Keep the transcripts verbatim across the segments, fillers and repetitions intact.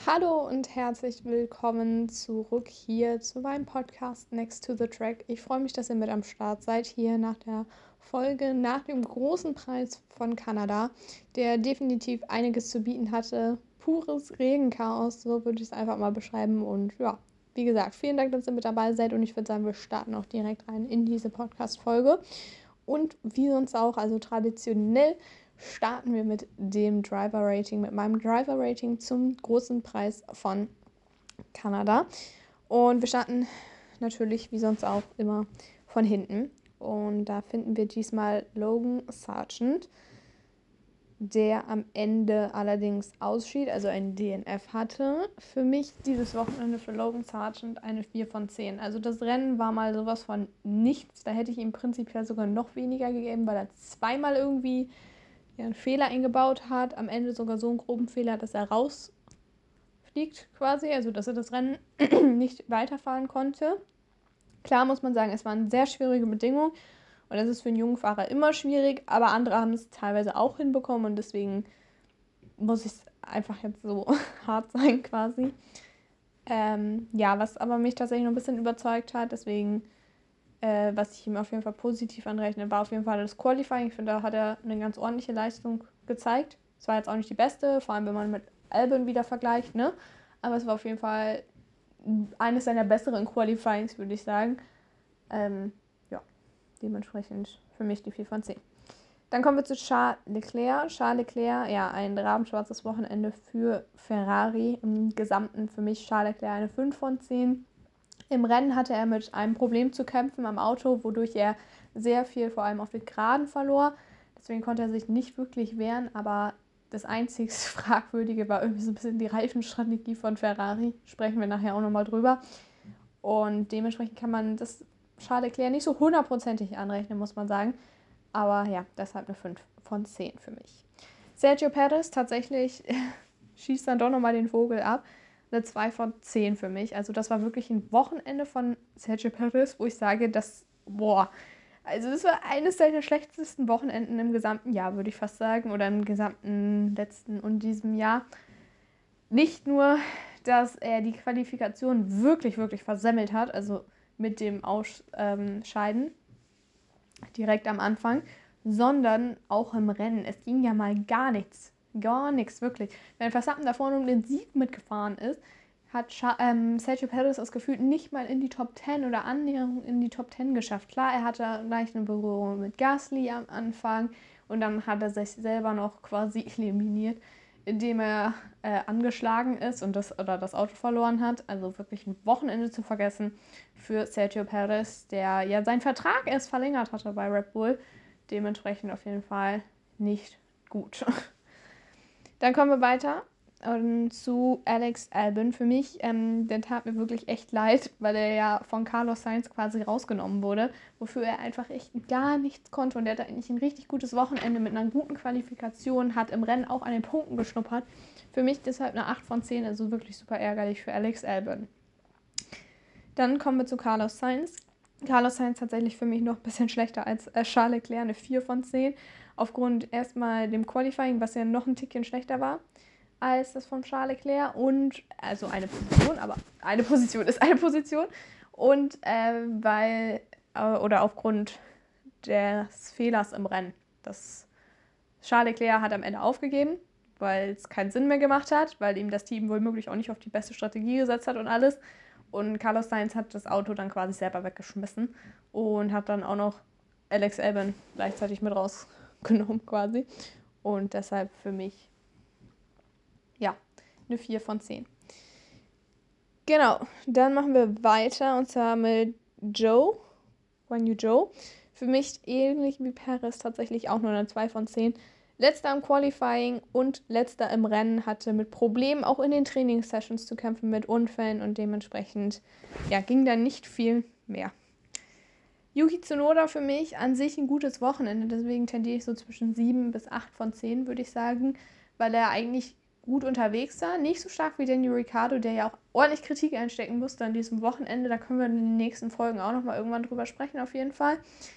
Hallo und herzlich willkommen zurück hier zu meinem Podcast Next to the Track. Ich freue mich, dass ihr mit am Start seid hier nach der Folge nach dem großen Preis von Kanada, der definitiv einiges zu bieten hatte. Pures Regenchaos, so würde ich es einfach mal beschreiben. Und ja, wie gesagt, vielen Dank, dass ihr mit dabei seid und ich würde sagen, wir starten auch direkt rein in diese Podcast-Folge. Und wie sonst auch, also traditionell starten wir mit dem Driver-Rating, mit meinem Driver-Rating zum großen Preis von Kanada. Und wir starten natürlich, wie sonst auch, immer von hinten. Und da finden wir diesmal Logan Sargent, der am Ende allerdings ausschied, also ein D N F hatte. Für mich dieses Wochenende für Logan Sargent eine vier von zehn. Also das Rennen war mal sowas von nichts. Da hätte ich ihm prinzipiell sogar noch weniger gegeben, weil er zweimal irgendwie ja, einen Fehler eingebaut hat. Am Ende sogar so einen groben Fehler, dass er rausfliegt quasi. Also dass er das Rennen nicht weiterfahren konnte. Klar muss man sagen, es waren sehr schwierige Bedingungen. Und das ist für einen jungen Fahrer immer schwierig, aber andere haben es teilweise auch hinbekommen und deswegen muss ich es einfach jetzt so hart sein quasi. Ähm, ja, was aber mich tatsächlich noch ein bisschen überzeugt hat, deswegen, äh, was ich ihm auf jeden Fall positiv anrechne, war auf jeden Fall das Qualifying. Ich finde, da hat er eine ganz ordentliche Leistung gezeigt. Es war jetzt auch nicht die beste, vor allem wenn man mit Albon wieder vergleicht, ne? Aber es war auf jeden Fall eines seiner besseren Qualifyings, würde ich sagen. Ähm, Dementsprechend für mich die vier von zehn. Dann kommen wir zu Charles Leclerc. Charles Leclerc, ja, ein rabenschwarzes Wochenende für Ferrari. Im Gesamten für mich Charles Leclerc eine fünf von zehn. Im Rennen hatte er mit einem Problem zu kämpfen am Auto, wodurch er sehr viel vor allem auf den Geraden verlor. Deswegen konnte er sich nicht wirklich wehren, aber das einzig Fragwürdige war irgendwie so ein bisschen die Reifenstrategie von Ferrari. Sprechen wir nachher auch nochmal drüber. Und dementsprechend kann man das Charles Leclerc nicht so hundertprozentig anrechnen, muss man sagen. Aber ja, deshalb eine fünf von zehn für mich. Sergio Perez tatsächlich schießt dann doch nochmal den Vogel ab. Eine zwei von zehn für mich. Also das war wirklich ein Wochenende von Sergio Perez, wo ich sage, dass, boah, also das war eines seiner schlechtesten Wochenenden im gesamten Jahr, würde ich fast sagen. Oder im gesamten letzten und diesem Jahr. Nicht nur, dass er die Qualifikation wirklich, wirklich versemmelt hat, also mit dem Ausscheiden direkt am Anfang, sondern auch im Rennen. Es ging ja mal gar nichts. Gar nichts, wirklich. Wenn Verstappen da vorne um den Sieg mitgefahren ist, hat ähm, Sergio Perez das gefühlt nicht mal in die Top zehn oder annähernd in die Top zehn geschafft. Klar, er hatte gleich eine Berührung mit Gasly am Anfang und dann hat er sich selber noch quasi eliminiert, indem er äh, angeschlagen ist und das, oder das Auto verloren hat. Also wirklich ein Wochenende zu vergessen für Sergio Perez, der ja seinen Vertrag erst verlängert hatte bei Red Bull. Dementsprechend auf jeden Fall nicht gut. Dann kommen wir weiter ähm, zu Alex Albon. Für mich, ähm, der tat mir wirklich echt leid, weil er ja von Carlos Sainz quasi rausgenommen wurde, wofür er einfach echt gar nichts konnte. Und er hatte eigentlich ein richtig gutes Wochenende mit einer guten Qualifikation, hat im Rennen auch an den Punkten geschnuppert. Für mich deshalb eine acht von zehn, also wirklich super ärgerlich für Alex Albon. Dann kommen wir zu Carlos Sainz. Carlos Sainz tatsächlich für mich noch ein bisschen schlechter als äh, Charles Leclerc, eine vier von zehn. Aufgrund erstmal dem Qualifying, was ja noch ein Tickchen schlechter war als das von Charles Leclerc. Und, also eine Position, aber eine Position ist eine Position. Und äh, weil, äh, oder aufgrund des Fehlers im Rennen. Das Charles Leclerc hat am Ende aufgegeben, weil es keinen Sinn mehr gemacht hat, weil ihm das Team womöglich auch nicht auf die beste Strategie gesetzt hat und alles. Und Carlos Sainz hat das Auto dann quasi selber weggeschmissen und hat dann auch noch Alex Albon gleichzeitig mit rausgenommen quasi. Und deshalb für mich, ja, eine vier von zehn. Genau, dann machen wir weiter und zwar mit Joe, Guan Yu Zhou. Für mich ähnlich wie Perez tatsächlich auch nur eine zwei von zehn. Letzter im Qualifying und letzter im Rennen, hatte mit Problemen auch in den Trainingssessions zu kämpfen, mit Unfällen und dementsprechend ja, ging da nicht viel mehr. Yuki Tsunoda für mich an sich ein gutes Wochenende, deswegen tendiere ich so zwischen sieben bis acht von zehn, würde ich sagen, weil er eigentlich gut unterwegs war, nicht so stark wie Daniel Ricciardo, der ja auch ordentlich Kritik einstecken musste an diesem Wochenende, da können wir in den nächsten Folgen auch nochmal irgendwann drüber sprechen auf jeden Fall.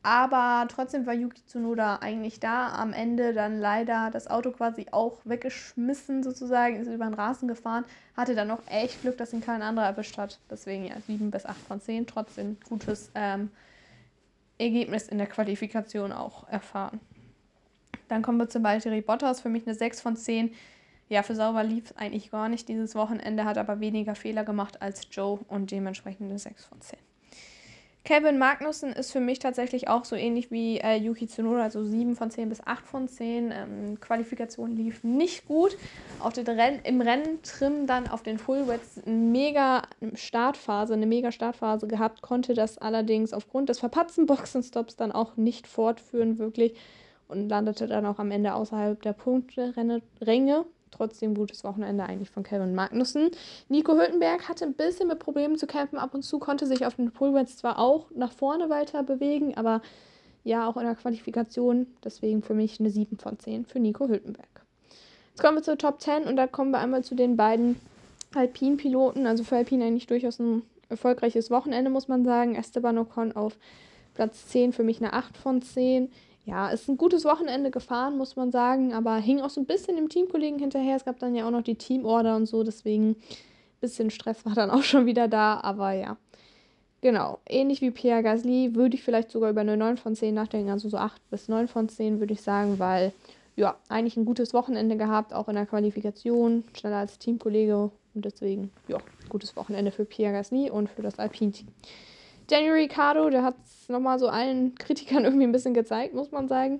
Aber trotzdem war Yuki Tsunoda eigentlich da. Am Ende dann leider das Auto quasi auch weggeschmissen sozusagen, ist über den Rasen gefahren. Hatte dann noch echt Glück, dass ihn kein anderer erwischt hat. Deswegen ja, sieben bis acht von zehn. Trotzdem gutes ähm, Ergebnis in der Qualifikation auch erfahren. Dann kommen wir zu Valtteri Bottas. Für mich eine sechs von zehn. Ja, für Sauber lief es eigentlich gar nicht dieses Wochenende, hat aber weniger Fehler gemacht als Joe und dementsprechend eine sechs von zehn. Kevin Magnussen ist für mich tatsächlich auch so ähnlich wie äh, Yuki Tsunoda, also sieben von zehn bis acht von zehn. Ähm, Qualifikation lief nicht gut. Auf den Renn, Im Renntrim dann auf den Fullwets eine mega Startphase, eine mega Startphase gehabt, konnte das allerdings aufgrund des verpatzten Boxenstops dann auch nicht fortführen wirklich und landete dann auch am Ende außerhalb der Punkteränge. Trotzdem gutes Wochenende eigentlich von Kevin Magnussen. Nico Hülkenberg hatte ein bisschen mit Problemen zu kämpfen. Ab und zu konnte sich auf den Pullwets zwar auch nach vorne weiter bewegen, aber ja, auch in der Qualifikation. Deswegen für mich eine sieben von zehn für Nico Hülkenberg. Jetzt kommen wir zur Top zehn und da kommen wir einmal zu den beiden Alpine-Piloten. Also für Alpine eigentlich durchaus ein erfolgreiches Wochenende, muss man sagen. Esteban Ocon auf Platz zehn, für mich eine acht von zehn. Ja, ist ein gutes Wochenende gefahren, muss man sagen, aber hing auch so ein bisschen dem Teamkollegen hinterher. Es gab dann ja auch noch die Teamorder und so, deswegen ein bisschen Stress war dann auch schon wieder da, aber ja. Genau, ähnlich wie Pierre Gasly würde ich vielleicht sogar über eine neun von zehn nachdenken, also so acht bis neun von zehn würde ich sagen, weil, ja, eigentlich ein gutes Wochenende gehabt, auch in der Qualifikation, schneller als Teamkollege und deswegen, ja, gutes Wochenende für Pierre Gasly und für das Alpine-Team. Daniel Ricciardo, der hat es nochmal so allen Kritikern irgendwie ein bisschen gezeigt, muss man sagen.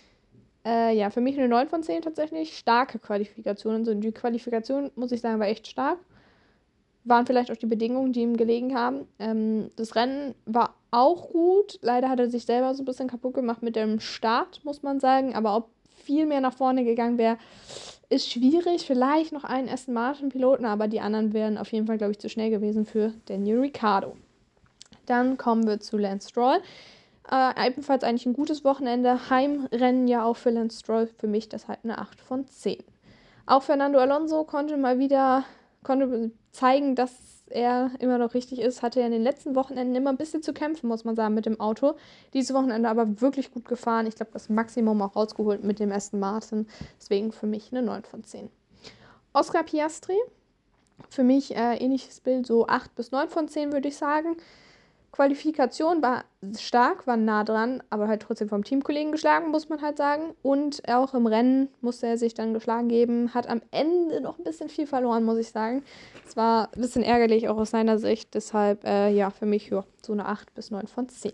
Äh, ja, für mich eine neun von zehn tatsächlich. Starke Qualifikationen. Also die Qualifikation, muss ich sagen, war echt stark. Waren vielleicht auch die Bedingungen, die ihm gelegen haben. Ähm, das Rennen war auch gut. Leider hat er sich selber so ein bisschen kaputt gemacht mit dem Start, muss man sagen. Aber ob viel mehr nach vorne gegangen wäre, ist schwierig. Vielleicht noch einen Aston Martin-Piloten, aber die anderen wären auf jeden Fall, glaube ich, zu schnell gewesen für Daniel Ricciardo. Dann kommen wir zu Lance Stroll. Äh, ebenfalls eigentlich ein gutes Wochenende. Heimrennen ja auch für Lance Stroll. Für mich deshalb eine acht von zehn. Auch Fernando Alonso konnte mal wieder konnte zeigen, dass er immer noch richtig ist. Hatte ja in den letzten Wochenenden immer ein bisschen zu kämpfen, muss man sagen, mit dem Auto. Dieses Wochenende aber wirklich gut gefahren. Ich glaube, das Maximum auch rausgeholt mit dem Aston Martin. Deswegen für mich eine neun von zehn. Oscar Piastri. Für mich äh, ähnliches Bild, so acht bis neun von zehn würde ich sagen. Qualifikation war stark, war nah dran, aber halt trotzdem vom Teamkollegen geschlagen, muss man halt sagen. Und auch im Rennen musste er sich dann geschlagen geben. Hat am Ende noch ein bisschen viel verloren, muss ich sagen. Es war ein bisschen ärgerlich, auch aus seiner Sicht. Deshalb, äh, ja, für mich ja, so eine acht bis neun von zehn.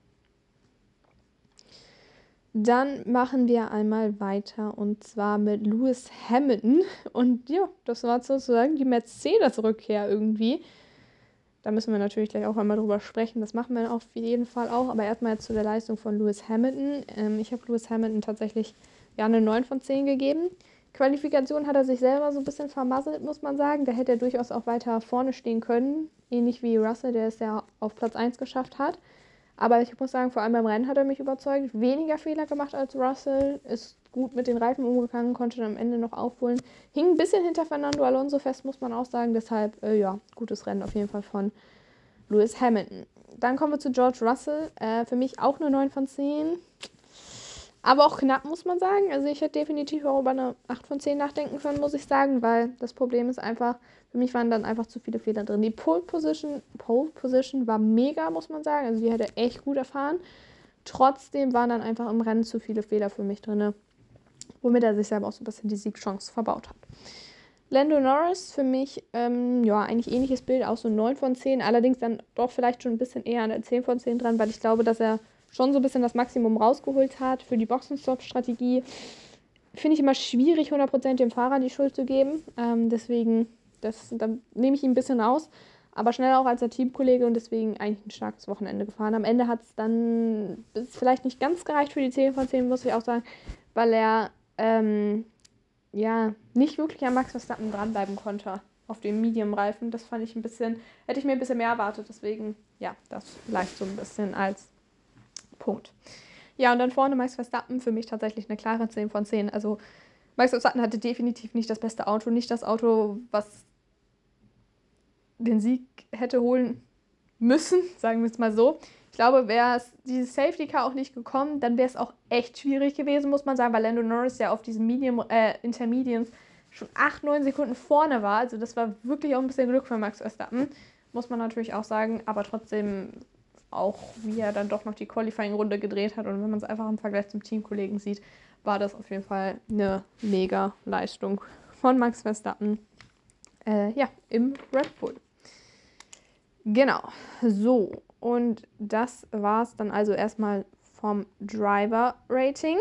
Dann machen wir einmal weiter und zwar mit Lewis Hamilton. Und ja, das war sozusagen die Mercedes-Rückkehr irgendwie. Da müssen wir natürlich gleich auch einmal drüber sprechen. Das machen wir auf jeden Fall auch. Aber erstmal jetzt zu der Leistung von Lewis Hamilton. Ähm, ich habe Lewis Hamilton tatsächlich ja eine neun von zehn gegeben. Qualifikation hat er sich selber so ein bisschen vermasselt, muss man sagen. Da hätte er durchaus auch weiter vorne stehen können. Ähnlich wie Russell, der es ja auf Platz eins geschafft hat. Aber ich muss sagen, vor allem beim Rennen hat er mich überzeugt. Weniger Fehler gemacht als Russell. Ist gut mit den Reifen umgegangen, konnte dann am Ende noch aufholen. Hing ein bisschen hinter Fernando Alonso fest, muss man auch sagen. Deshalb, äh, ja, gutes Rennen auf jeden Fall von Lewis Hamilton. Dann kommen wir zu George Russell. Äh, für mich auch eine neun von zehn. Aber auch knapp, muss man sagen. Also ich hätte definitiv auch über eine acht von zehn nachdenken können, muss ich sagen. Weil das Problem ist einfach, für mich waren dann einfach zu viele Fehler drin. Die Pole Position, Pole Position war mega, muss man sagen. Also die hat er echt gut erfahren. Trotzdem waren dann einfach im Rennen zu viele Fehler für mich drin, womit er sich selber auch so ein bisschen die Siegchance verbaut hat. Lando Norris für mich, ähm, ja, eigentlich ähnliches Bild, auch so neun von zehn. Allerdings dann doch vielleicht schon ein bisschen eher an der zehn von zehn dran, weil ich glaube, dass er schon so ein bisschen das Maximum rausgeholt hat für die Boxenstopp-Strategie. Finde ich immer schwierig, hundert Prozent dem Fahrer die Schuld zu geben. Ähm, deswegen, das, da nehme ich ihn ein bisschen raus. Aber schneller auch als der Teamkollege und deswegen eigentlich ein starkes Wochenende gefahren. Am Ende hat es dann vielleicht nicht ganz gereicht für die zehn von zehn, muss ich auch sagen, weil er ähm, ja nicht wirklich an Max Verstappen dranbleiben konnte auf dem Medium-Reifen. Das fand ich ein bisschen, hätte ich mir ein bisschen mehr erwartet. Deswegen, ja, das vielleicht so ein bisschen als Punkt. Ja, und dann vorne Max Verstappen, für mich tatsächlich eine klare zehn von zehn. Also Max Verstappen hatte definitiv nicht das beste Auto, nicht das Auto, was den Sieg hätte holen müssen, sagen wir es mal so. Ich glaube, wäre es dieses Safety Car auch nicht gekommen, dann wäre es auch echt schwierig gewesen, muss man sagen, weil Lando Norris ja auf diesem Medium, äh, Intermediate schon acht, neun Sekunden vorne war. Also das war wirklich auch ein bisschen Glück für Max Verstappen, muss man natürlich auch sagen. Aber trotzdem auch, wie er dann doch noch die Qualifying-Runde gedreht hat. Und wenn man es einfach im Vergleich zum Teamkollegen sieht, war das auf jeden Fall eine mega Leistung von Max Verstappen. Äh, ja, im Red Bull. Genau, so. Und das war es dann also erstmal vom Driver-Rating.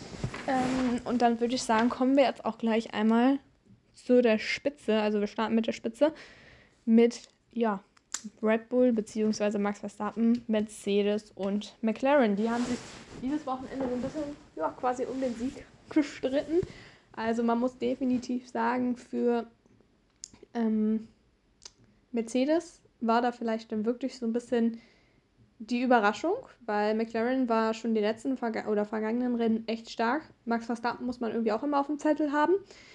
Ähm, und dann würde ich sagen, kommen wir jetzt auch gleich einmal zu der Spitze. Also wir starten mit der Spitze mit, ja, Red Bull bzw. Max Verstappen, Mercedes und McLaren. Die haben sich dieses Wochenende so ein bisschen, ja, quasi um den Sieg gestritten. Also man muss definitiv sagen, für ähm, Mercedes war da vielleicht dann wirklich so ein bisschen die Überraschung, weil McLaren war schon die letzten Verga- oder vergangenen Rennen echt stark. Max Verstappen muss man irgendwie auch immer auf dem Zettel haben.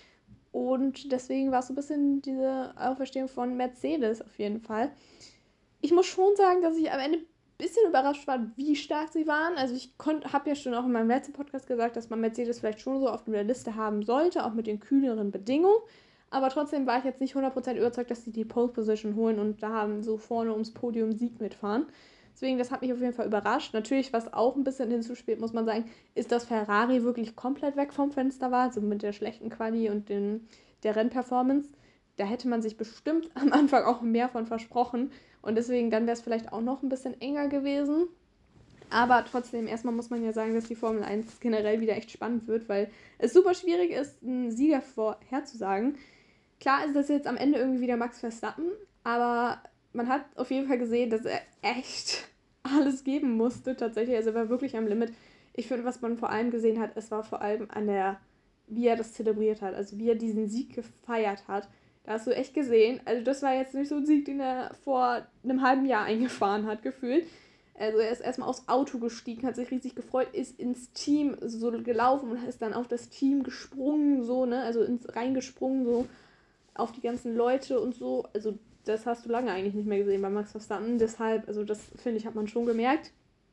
Und deswegen war es so ein bisschen diese Auferstehung von Mercedes auf jeden Fall. Ich muss schon sagen, dass ich am Ende ein bisschen überrascht war, wie stark sie waren. Also ich habe ja schon auch in meinem letzten Podcast gesagt, dass man Mercedes vielleicht schon so auf der Liste haben sollte, auch mit den kühleren Bedingungen. Aber trotzdem war ich jetzt nicht hundert Prozent überzeugt, dass sie die Pole Position holen und da haben so vorne ums Podium Sieg mitfahren. Deswegen, das hat mich auf jeden Fall überrascht. Natürlich, was auch ein bisschen hinzuspielt, muss man sagen, ist, dass Ferrari wirklich komplett weg vom Fenster war, so mit der schlechten Quali und den, der Rennperformance. Da hätte man sich bestimmt am Anfang auch mehr von versprochen. Und deswegen, dann wäre es vielleicht auch noch ein bisschen enger gewesen. Aber trotzdem, erstmal muss man ja sagen, dass die Formel eins generell wieder echt spannend wird, weil es super schwierig ist, einen Sieger vorherzusagen. Klar ist das jetzt am Ende irgendwie wieder Max Verstappen, aber man hat auf jeden Fall gesehen, dass er echt alles geben musste tatsächlich. Also er war wirklich am Limit. Ich finde, was man vor allem gesehen hat, es war vor allem an der, wie er das zelebriert hat, also wie er diesen Sieg gefeiert hat. Da hast du echt gesehen, also das war jetzt nicht so ein Sieg, den er vor einem halben Jahr eingefahren hat, gefühlt. Also er ist erstmal aufs Auto gestiegen, hat sich riesig gefreut, ist ins Team so gelaufen und ist dann auf das Team gesprungen, so, ne, also ins, reingesprungen, so auf die ganzen Leute und so. Also das hast du lange eigentlich nicht mehr gesehen bei Max Verstappen. Deshalb, also das finde ich, hat man schon gemerkt.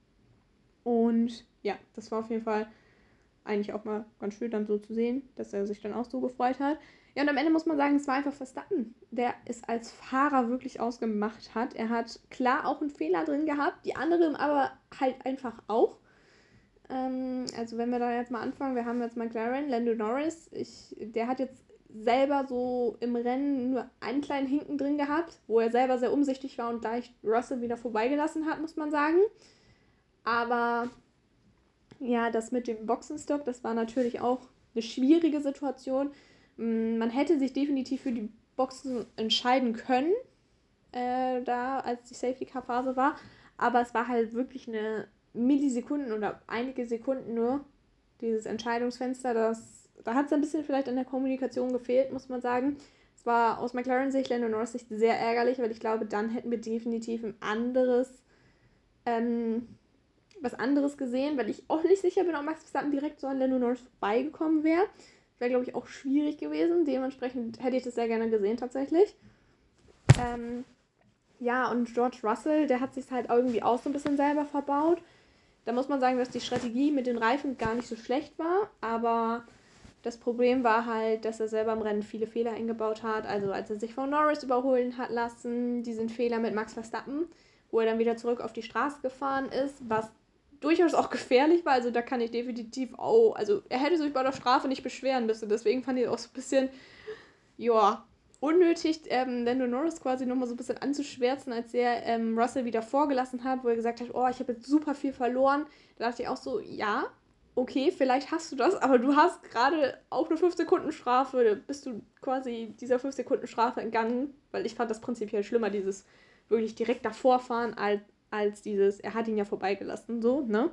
Und ja, das war auf jeden Fall eigentlich auch mal ganz schön dann so zu sehen, dass er sich dann auch so gefreut hat. Ja, und am Ende muss man sagen, es war einfach Verstappen, der es als Fahrer wirklich ausgemacht hat. Er hat klar auch einen Fehler drin gehabt, die anderen aber halt einfach auch. Ähm, also wenn wir da jetzt mal anfangen, wir haben jetzt McLaren, Lando Norris, ich, der hat jetzt selber so im Rennen nur einen kleinen Hinken drin gehabt, wo er selber sehr umsichtig war und gleich Russell wieder vorbeigelassen hat, muss man sagen. Aber ja, das mit dem Boxenstopp, das war natürlich auch eine schwierige Situation. Man hätte sich definitiv für die Boxen entscheiden können, äh, da als die Safety-Car-Phase war. Aber es war halt wirklich eine Millisekunden oder einige Sekunden nur, dieses Entscheidungsfenster. Das, da hat es ein bisschen vielleicht an der Kommunikation gefehlt, muss man sagen. Es war aus McLaren-Sicht, Lando Norris-Sicht sehr ärgerlich, weil ich glaube, dann hätten wir definitiv ein anderes, ähm, was anderes gesehen, weil ich auch nicht sicher bin, ob Max Verstappen direkt so an Lando Norris vorbeigekommen wäre. Wäre, glaube ich, auch schwierig gewesen. Dementsprechend hätte ich das sehr gerne gesehen, tatsächlich. Ähm, ja, und George Russell, der hat sich halt irgendwie auch so ein bisschen selber verbaut. Da muss man sagen, dass die Strategie mit den Reifen gar nicht so schlecht war, aber das Problem war halt, dass er selber im Rennen viele Fehler eingebaut hat. Also als er sich von Norris überholen hat lassen, diesen Fehler mit Max Verstappen, wo er dann wieder zurück auf die Straße gefahren ist, was durchaus auch gefährlich war. Also da kann ich definitiv auch, also er hätte sich bei der Strafe nicht beschweren müssen. Deswegen fand ich auch so ein bisschen, ja, unnötig, ähm, Lando Norris quasi nochmal so ein bisschen anzuschwärzen, als er ähm, Russell wieder vorgelassen hat, wo er gesagt hat, oh, ich habe jetzt super viel verloren. Da dachte ich auch so, ja, okay, vielleicht hast du das, aber du hast gerade auch eine fünf Sekunden Strafe, bist du quasi dieser fünf Sekunden Strafe entgangen, weil ich fand das prinzipiell schlimmer, dieses wirklich direkt davor fahren, als, als dieses, er hat ihn ja vorbeigelassen, so, ne?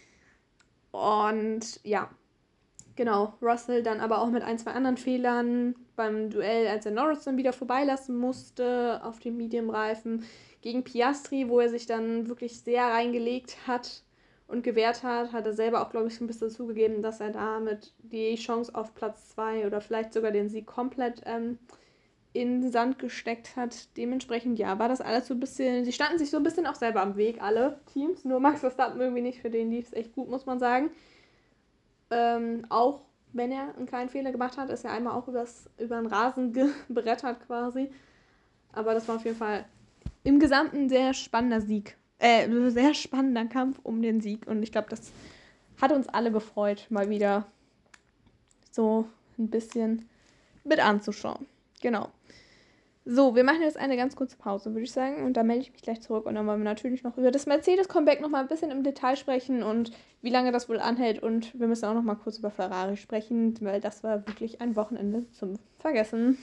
Und ja, genau, Russell dann aber auch mit ein, zwei anderen Fehlern beim Duell, als er Norris dann wieder vorbeilassen musste auf dem Medium-Reifen gegen Piastri, wo er sich dann wirklich sehr reingelegt hat und gewehrt hat, hat er selber auch, glaube ich, ein bisschen zugegeben, dass er damit die Chance auf Platz zwei oder vielleicht sogar den Sieg komplett ähm, in den Sand gesteckt hat. Dementsprechend, ja, war das alles so ein bisschen, sie standen sich so ein bisschen auch selber am Weg, alle Teams, nur Max Verstappen irgendwie nicht, für den lief es echt gut, muss man sagen. Ähm, auch wenn er einen kleinen Fehler gemacht hat, ist er einmal auch übers, über den Rasen gebrettert quasi. Aber das war auf jeden Fall im Gesamten ein sehr spannender Sieg. Äh, sehr spannender Kampf um den Sieg. Und ich glaube, das hat uns alle gefreut, mal wieder so ein bisschen mit anzuschauen. Genau. So, wir machen jetzt eine ganz kurze Pause, würde ich sagen. Und dann melde ich mich gleich zurück. Und dann wollen wir natürlich noch über das Mercedes-Comeback noch mal ein bisschen im Detail sprechen und wie lange das wohl anhält. Und wir müssen auch noch mal kurz über Ferrari sprechen, weil das war wirklich ein Wochenende zum Vergessen.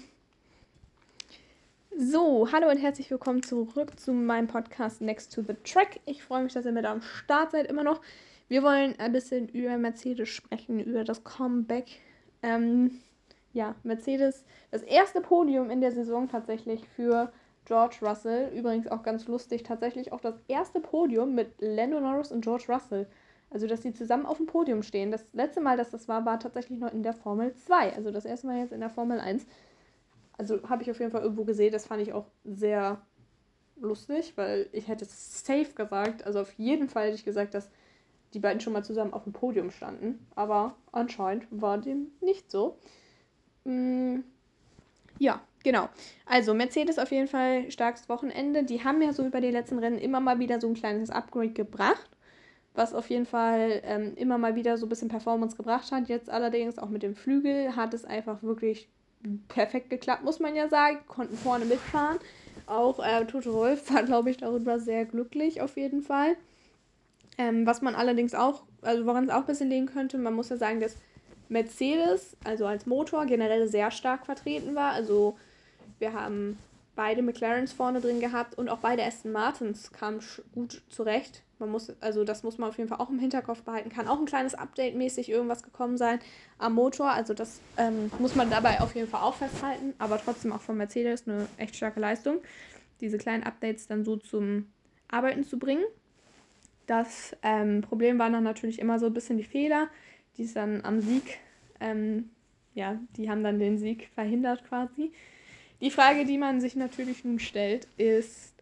So, hallo und herzlich willkommen zurück zu meinem Podcast Next to the Track. Ich freue mich, dass ihr mit am Start seid immer noch. Wir wollen ein bisschen über Mercedes sprechen, über das Comeback. Ähm... Ja, Mercedes, das erste Podium in der Saison tatsächlich für George Russell. Übrigens auch ganz lustig, tatsächlich auch das erste Podium mit Lando Norris und George Russell. Also, dass sie zusammen auf dem Podium stehen. Das letzte Mal, dass das war, war tatsächlich noch in der Formel zwei. Also das erste Mal jetzt in der Formel eins. Also habe ich auf jeden Fall irgendwo gesehen. Das fand ich auch sehr lustig, weil ich hätte safe gesagt, also auf jeden Fall hätte ich gesagt, dass die beiden schon mal zusammen auf dem Podium standen. Aber anscheinend war dem nicht so. Ja, genau. Also Mercedes auf jeden Fall starkes Wochenende. Die haben ja so über die letzten Rennen immer mal wieder so ein kleines Upgrade gebracht, was auf jeden Fall ähm, immer mal wieder so ein bisschen Performance gebracht hat. Jetzt allerdings auch mit dem Flügel hat es einfach wirklich perfekt geklappt, muss man ja sagen. Konnten vorne mitfahren. Auch äh, Toto Wolff war, glaube ich, darüber sehr glücklich auf jeden Fall. Ähm, was man allerdings auch, also woran es auch ein bisschen liegen könnte, man muss ja sagen, dass Mercedes, also als Motor, generell sehr stark vertreten war. Also wir haben beide McLarens vorne drin gehabt und auch beide Aston Martins kamen gut zurecht. Man muss, also das muss man auf jeden Fall auch im Hinterkopf behalten. Kann auch ein kleines Update-mäßig irgendwas gekommen sein am Motor. Also das ähm, muss man dabei auf jeden Fall auch festhalten. Aber trotzdem auch von Mercedes eine echt starke Leistung, diese kleinen Updates dann so zum Arbeiten zu bringen. Das ähm, Problem waren dann natürlich immer so ein bisschen die Fehler, die es dann am Sieg, ähm, ja, die haben dann den Sieg verhindert quasi. Die Frage, die man sich natürlich nun stellt, ist,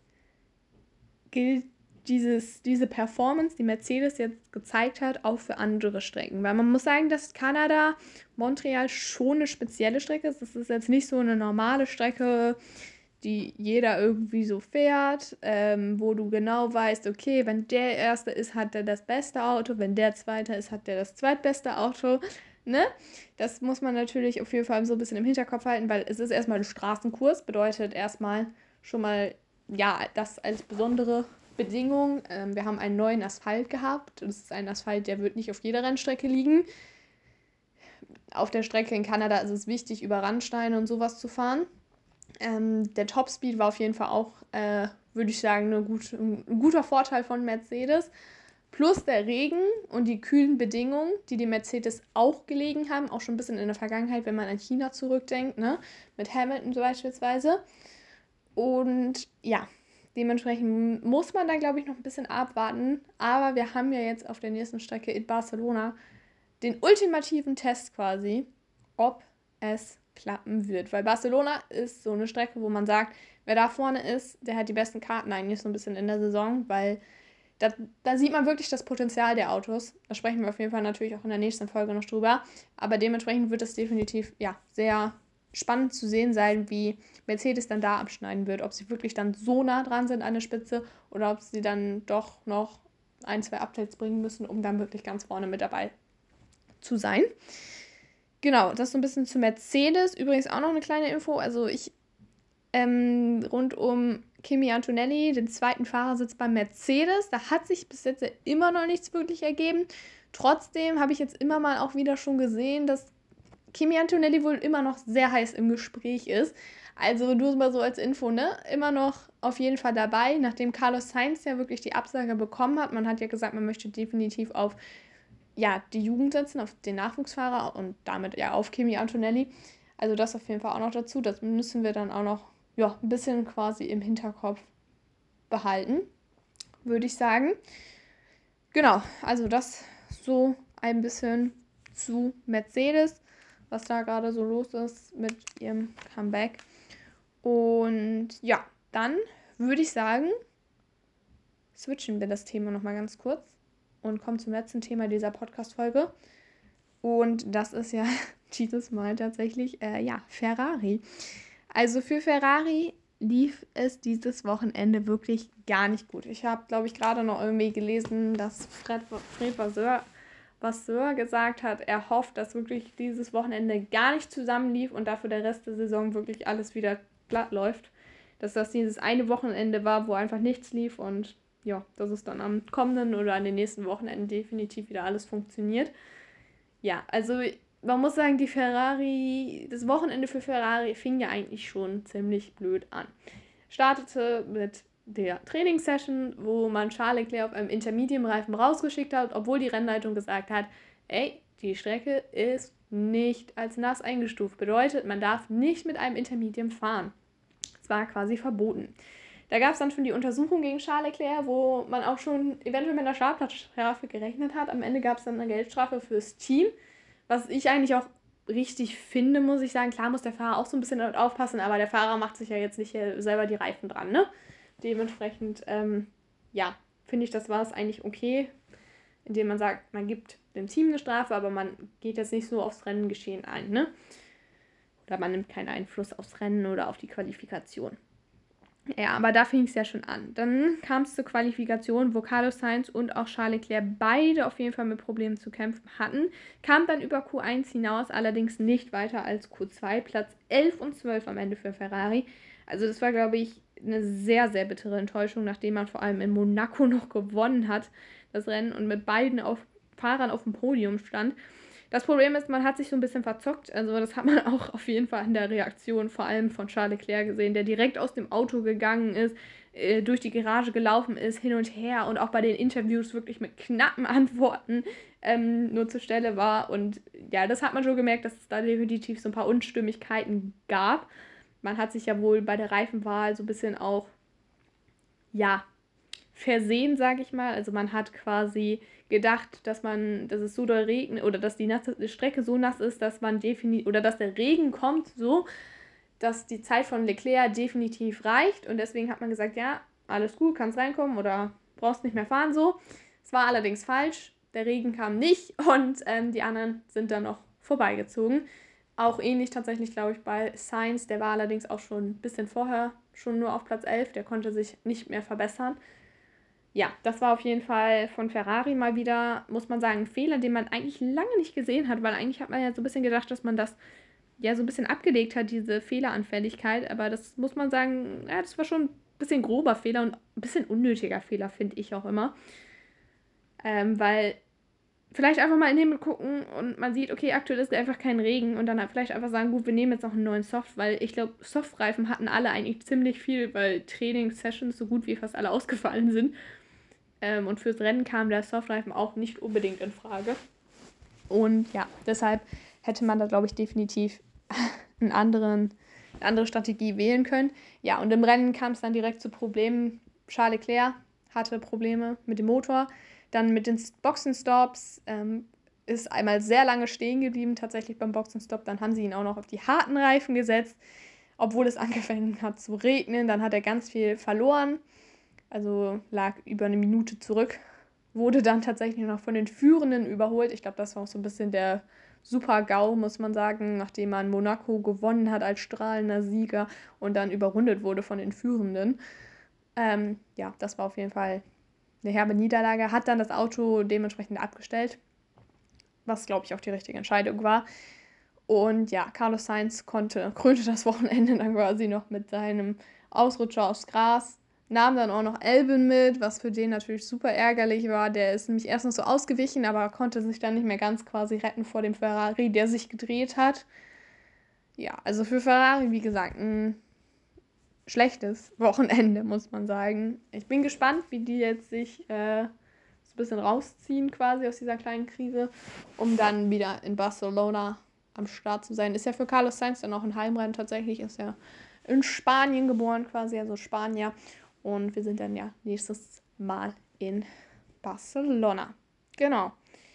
gilt dieses, diese Performance, die Mercedes jetzt gezeigt hat, auch für andere Strecken? Weil man muss sagen, dass Kanada, Montreal schon eine spezielle Strecke ist. Das ist jetzt nicht so eine normale Strecke, die jeder irgendwie so fährt, ähm, wo du genau weißt, okay, wenn der Erste ist, hat der das beste Auto, wenn der Zweite ist, hat der das zweitbeste Auto, ne? Das muss man natürlich auf jeden Fall so ein bisschen im Hinterkopf halten, weil es ist erstmal ein Straßenkurs, bedeutet erstmal schon mal, ja, das als besondere Bedingung. Ähm, wir haben einen neuen Asphalt gehabt. Das ist ein Asphalt, der wird nicht auf jeder Rennstrecke liegen. Auf der Strecke in Kanada ist es wichtig, über Randsteine und sowas zu fahren. Ähm, der Topspeed war auf jeden Fall auch, äh, würde ich sagen, eine gut, ein guter Vorteil von Mercedes. Plus der Regen und die kühlen Bedingungen, die die Mercedes auch gelegen haben, auch schon ein bisschen in der Vergangenheit, wenn man an China zurückdenkt, ne? Mit Hamilton beispielsweise. Und ja, dementsprechend muss man da, glaube ich, noch ein bisschen abwarten. Aber wir haben ja jetzt auf der nächsten Strecke in Barcelona den ultimativen Test quasi, ob es klappen wird. Weil Barcelona ist so eine Strecke, wo man sagt, wer da vorne ist, der hat die besten Karten eigentlich so ein bisschen in der Saison, weil da, da sieht man wirklich das Potenzial der Autos. Da sprechen wir auf jeden Fall natürlich auch in der nächsten Folge noch drüber. Aber dementsprechend wird es definitiv ja, sehr spannend zu sehen sein, wie Mercedes dann da abschneiden wird. Ob sie wirklich dann so nah dran sind an der Spitze oder ob sie dann doch noch ein, zwei Updates bringen müssen, um dann wirklich ganz vorne mit dabei zu sein. Genau, das so ein bisschen zu Mercedes. Übrigens auch noch eine kleine Info. Also ich ähm, rund um Kimi Antonelli, den zweiten Fahrersitz beim Mercedes. Da hat sich bis jetzt immer noch nichts wirklich ergeben. Trotzdem habe ich jetzt immer mal auch wieder schon gesehen, dass Kimi Antonelli wohl immer noch sehr heiß im Gespräch ist. Also nur mal so als Info, ne? Immer noch auf jeden Fall dabei, nachdem Carlos Sainz ja wirklich die Absage bekommen hat. Man hat ja gesagt, man möchte definitiv auf ja, die Jugend setzen, auf den Nachwuchsfahrer und damit ja auf Kimi Antonelli. Also das auf jeden Fall auch noch dazu. Das müssen wir dann auch noch ja, ein bisschen quasi im Hinterkopf behalten, würde ich sagen. Genau, also das so ein bisschen zu Mercedes, was da gerade so los ist mit ihrem Comeback. Und ja, dann würde ich sagen, switchen wir das Thema nochmal ganz kurz und kommen zum letzten Thema dieser Podcast-Folge. Und das ist ja dieses Mal tatsächlich, äh, ja, Ferrari. Also für Ferrari lief es dieses Wochenende wirklich gar nicht gut. Ich habe, glaube ich, gerade noch irgendwie gelesen, dass Fred, Fred Vasseur, Vasseur gesagt hat, er hofft, dass wirklich dieses Wochenende gar nicht zusammenlief und dafür der Rest der Saison wirklich alles wieder glatt läuft. Dass das dieses eine Wochenende war, wo einfach nichts lief und ja, dass es dann am kommenden oder an den nächsten Wochenenden definitiv wieder alles funktioniert. Ja, also man muss sagen, die Ferrari, das Wochenende für Ferrari fing ja eigentlich schon ziemlich blöd an. Startete mit der Trainingssession, wo man Charles Leclerc auf einem Intermediate-Reifen rausgeschickt hat, obwohl die Rennleitung gesagt hat, ey, die Strecke ist nicht als nass eingestuft. Bedeutet, man darf nicht mit einem Intermediate fahren. Es war quasi verboten. Da gab es dann schon die Untersuchung gegen Charles Leclerc, wo man auch schon eventuell mit einer Startplatzstrafe gerechnet hat. Am Ende gab es dann eine Geldstrafe fürs Team, was ich eigentlich auch richtig finde, muss ich sagen. Klar muss der Fahrer auch so ein bisschen damit aufpassen, aber der Fahrer macht sich ja jetzt nicht selber die Reifen dran, ne? Dementsprechend, ähm, ja, finde ich, das war es eigentlich okay, indem man sagt, man gibt dem Team eine Strafe, aber man geht jetzt nicht so aufs Rennengeschehen ein, ne? Oder man nimmt keinen Einfluss aufs Rennen oder auf die Qualifikation. Ja, aber da fing es ja schon an. Dann kam es zur Qualifikation, wo Carlos Sainz und auch Charles Leclerc beide auf jeden Fall mit Problemen zu kämpfen hatten. Kam dann über Q eins hinaus, allerdings nicht weiter als Q zwei, Platz elf und zwölf am Ende für Ferrari. Also das war, glaube ich, eine sehr, sehr bittere Enttäuschung, nachdem man vor allem in Monaco noch gewonnen hat, das Rennen, und mit beiden auf, Fahrern auf dem Podium stand. Das Problem ist, man hat sich so ein bisschen verzockt. Also das hat man auch auf jeden Fall in der Reaktion vor allem von Charles Leclerc gesehen, der direkt aus dem Auto gegangen ist, äh, durch die Garage gelaufen ist, hin und her und auch bei den Interviews wirklich mit knappen Antworten ähm, nur zur Stelle war. Und ja, das hat man schon gemerkt, dass es da definitiv so ein paar Unstimmigkeiten gab. Man hat sich ja wohl bei der Reifenwahl so ein bisschen auch, ja, versehen, sage ich mal. Also man hat quasi gedacht, dass man, dass es so doll regnet oder dass die nasse Strecke so nass ist, dass man definitiv, oder dass der Regen kommt so, dass die Zeit von Leclerc definitiv reicht, und deswegen hat man gesagt, ja, alles gut, kannst reinkommen oder brauchst nicht mehr fahren so. Es war allerdings falsch, der Regen kam nicht und ähm, die anderen sind dann noch vorbeigezogen. Auch ähnlich tatsächlich, glaube ich, bei Sainz, der war allerdings auch schon ein bisschen vorher schon nur auf Platz elf, der konnte sich nicht mehr verbessern. Ja, das war auf jeden Fall von Ferrari mal wieder, muss man sagen, ein Fehler, den man eigentlich lange nicht gesehen hat, weil eigentlich hat man ja so ein bisschen gedacht, dass man das ja so ein bisschen abgelegt hat, diese Fehleranfälligkeit, aber das muss man sagen, ja, das war schon ein bisschen grober Fehler und ein bisschen unnötiger Fehler, finde ich auch immer. Ähm, weil vielleicht einfach mal in den Himmel gucken und man sieht, okay, aktuell ist einfach kein Regen, und dann halt vielleicht einfach sagen, gut, wir nehmen jetzt noch einen neuen Soft, weil ich glaube, Softreifen hatten alle eigentlich ziemlich viel, weil Training-Sessions so gut wie fast alle ausgefallen sind. Ähm, und fürs Rennen kam der Softreifen auch nicht unbedingt in Frage. Und ja, deshalb hätte man da, glaube ich, definitiv einen anderen, eine andere Strategie wählen können. Ja, und im Rennen kam es dann direkt zu Problemen. Charles Leclerc hatte Probleme mit dem Motor. Dann mit den Boxenstops ähm, ist einmal sehr lange stehen geblieben, tatsächlich beim Boxenstopp. Dann haben sie ihn auch noch auf die harten Reifen gesetzt, obwohl es angefangen hat zu regnen. Dann hat er ganz viel verloren. Also lag über eine Minute zurück, wurde dann tatsächlich noch von den Führenden überholt. Ich glaube, das war auch so ein bisschen der Super-GAU, muss man sagen, nachdem man Monaco gewonnen hat als strahlender Sieger und dann überrundet wurde von den Führenden. Ähm, ja, das war auf jeden Fall eine herbe Niederlage. Hat dann das Auto dementsprechend abgestellt, was, glaube ich, auch die richtige Entscheidung war. Und ja, Carlos Sainz konnte, krönte das Wochenende dann quasi noch mit seinem Ausrutscher aufs Gras. Nahm dann auch noch Albon mit, was für den natürlich super ärgerlich war. Der ist nämlich erst noch so ausgewichen, aber konnte sich dann nicht mehr ganz quasi retten vor dem Ferrari, der sich gedreht hat. Ja, also für Ferrari, wie gesagt, ein schlechtes Wochenende, muss man sagen. Ich bin gespannt, wie die jetzt sich äh, so ein bisschen rausziehen quasi aus dieser kleinen Krise, um dann wieder in Barcelona am Start zu sein. Ist ja für Carlos Sainz dann auch ein Heimrennen tatsächlich, ist ja in Spanien geboren quasi, also Spanier. Und wir sind dann ja nächstes Mal in Barcelona. Genau.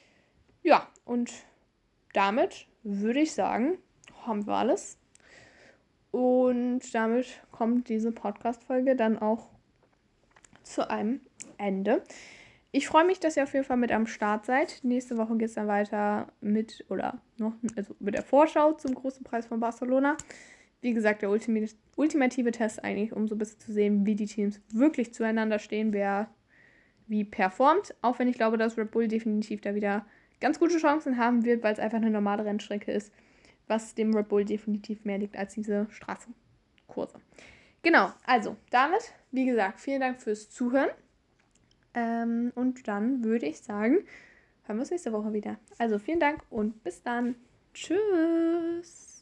Ja, und damit würde ich sagen, haben wir alles. Und damit kommt diese Podcast-Folge dann auch zu einem Ende. Ich freue mich, dass ihr auf jeden Fall mit am Start seid. Nächste Woche geht es dann weiter mit, oder noch, also mit der Vorschau zum großen Preis von Barcelona. Wie gesagt, der ultim- ultimative Test eigentlich, um so ein bisschen zu sehen, wie die Teams wirklich zueinander stehen, wer wie performt. Auch wenn ich glaube, dass Red Bull definitiv da wieder ganz gute Chancen haben wird, weil es einfach eine normale Rennstrecke ist, was dem Red Bull definitiv mehr liegt als diese Straßenkurse. Genau, also damit, wie gesagt, vielen Dank fürs Zuhören. Ähm, und dann würde ich sagen, hören wir uns nächste Woche wieder. Also vielen Dank und bis dann. Tschüss.